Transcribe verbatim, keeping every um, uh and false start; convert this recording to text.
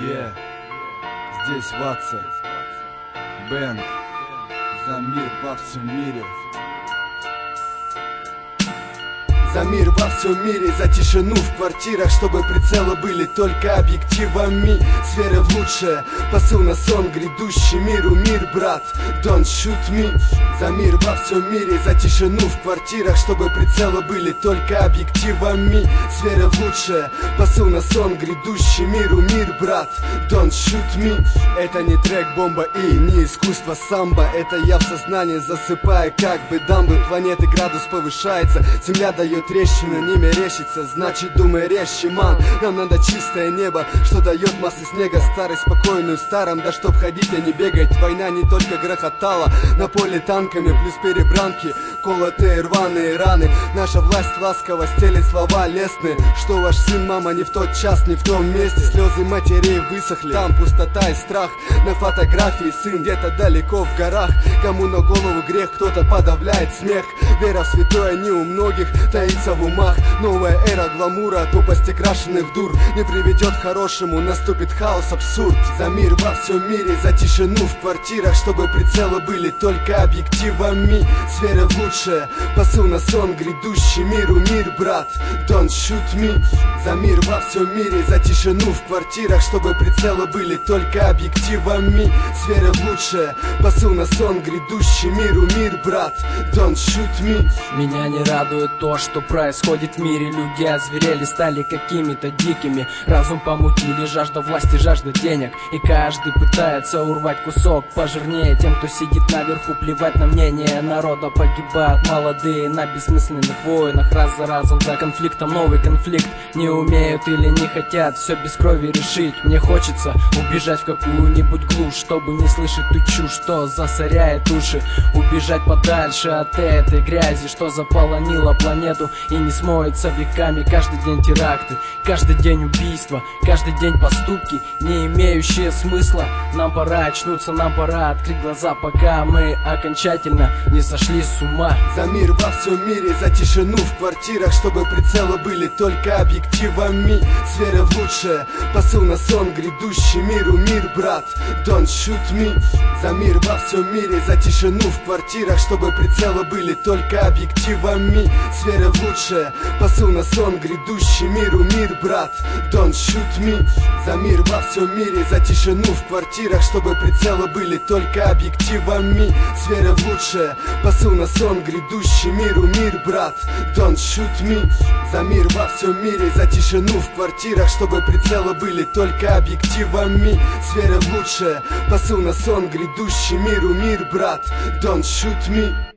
Yeah. Здесь Ватса, Бэнк, за мир во всем мире. За мир во всем мире, за тишину в квартирах, чтобы прицелы были только объективами. С верой в лучшее, посыл на сон грядущий миру. Мир, брат, don't shoot me. За мир во всем мире, за тишину в квартирах, чтобы прицелы были только объективами. С верой в лучшее, посыл на сон грядущий миру. Мир, брат, don't shoot me. Это не трек бомба и не искусство самбо. Это я в сознании засыпаю, как бы дамбы. Планеты градус повышается, земля дает трещину, не мерещится, значит думай резче, ман. Нам надо чистое небо, что дает массы снега. Старость спокойную старом, да чтоб ходить, а не бегать. Война не только грохотала на поле танками, плюс перебранки, колотые рваные раны. Наша власть ласково стелит слова лестные, что ваш сын, мама, не в тот час, не в том месте. Слезы матерей высохли, там пустота и страх. На фотографии сын где-то далеко в горах. Кому на голову грех, кто-то подавляет смех. Вера в святое не у многих таится в умах. Новая эра гламура, тупости крашеных дур не приведет к хорошему, наступит хаос, абсурд. За мир во всем мире, за тишину в квартирах, чтобы прицелы были только объективами. С верой в лучшее, посыл на сон грядущий миру. Мир, брат, don't shoot me. За мир во всем мире, за тишину в квартирах, чтобы прицелы были только объективами. С верой в лучшее, посыл на сон грядущий миру. Мир, брат, don't shoot me. Меня не радует то, что происходит в мире. Люди озверели, стали какими-то дикими. Разум помутили, жажда власти, жажда денег. И каждый пытается урвать кусок пожирнее. Тем, кто сидит наверху, плевать на мнение народа. Погибают молодые на бессмысленных войнах. Раз за разом за конфликтом новый конфликт. Не умеют или не хотят все без крови решить. Мне хочется убежать в какую-нибудь глушь, чтобы не слышать ту чушь, что засоряет уши. Убежать подальше от этой грязи, что заполонила планету и не смоется веками. Каждый день теракты, каждый день убийства, каждый день поступки, не имеющие смысла. Нам пора очнуться, нам пора открыть глаза, пока мы окончательно не сошли с ума. За мир во всем мире, за тишину в квартирах, чтобы прицелы были только объективами. С верой в лучшее, посыл на сон грядущий миру. Мир, брат, don't shoot me. За мир во всем мире, за тишину в квартирах, чтобы прицелы были только объективами. С верой в лучшее, посыл на сон грядущий миру. Мир, брат, don't shoot me. За мир во всем мире, за тишину в квартирах, чтобы прицелы были только объективами. С верой в лучшее, посыл на сон грядущий миру. Мир, брат, don't shoot me. За мир во всем мире, за тишину в квартирах, чтобы прицелы были только объективами. С верой в лучшее, посыл на сон грядущий миру. Мир, брат, don't shoot me.